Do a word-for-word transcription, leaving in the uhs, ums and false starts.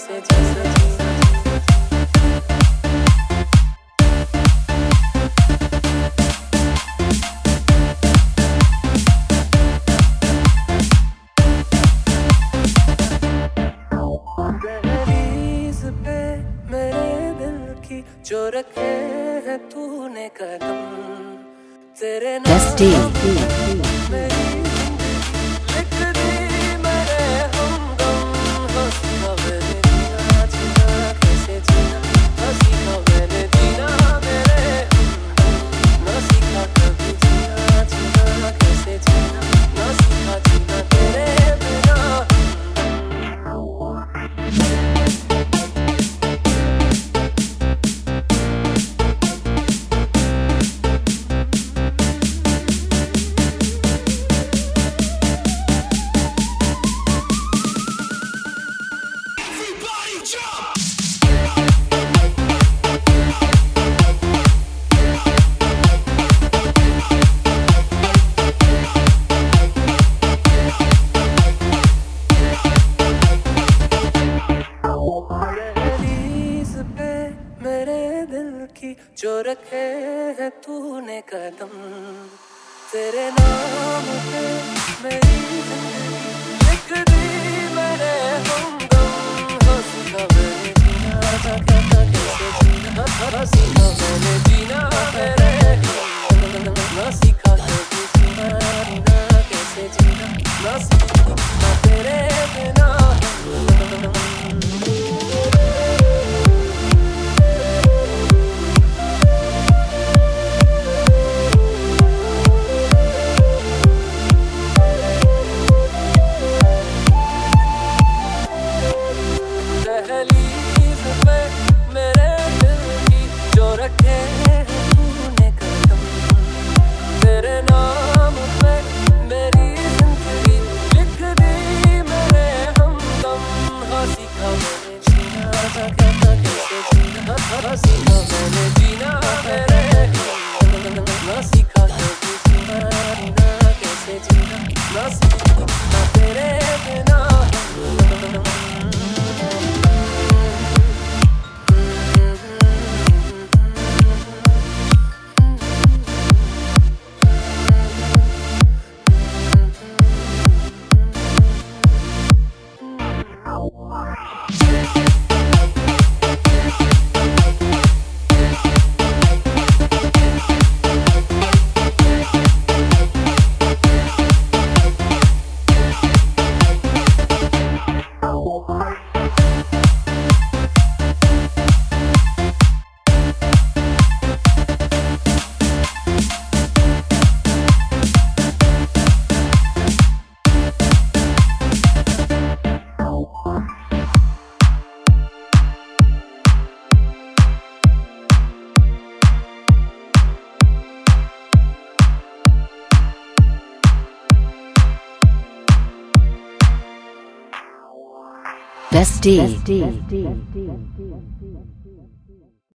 कैसे जीना। दहलीज पे मेरे दिल की जो रखे है तूने कदम, तेरे नाम मेरी लिख दी मेरे हमदम। हंसी का मैंने जीना जीना कैसे जीना, हंसी का मैंने जीना मेरे हमदम। ना सीखा कभी जीना जीना कैसे जीना, ना सीखा जीना तेरे बिना। जो रखे है तूने कदम, तेरे नाम पे मेरी जिंदगी लिख दी मेरे हमदम। हंसी का मैंने जीना था क्या था कैसे जीना, हंसी का मैंने जीना मेरे हमदम। ना सीखा कभी जीना जीना कैसे जीना, ना सीखा तेरे बिना। दहलीज पे मेरे दिल की जो रखे है तूने कदम, तेरे नाम पे मेरी जिंदगी लिख दी मेरे हमदम। हंसी का मैंने जीना था क्या था कैसे जीना, हंसी का मैंने जीना मेरे हमदम। ना सीखा कभी जीना जीना कैसे जीना, ना सीखा तेरे बिना। Best D.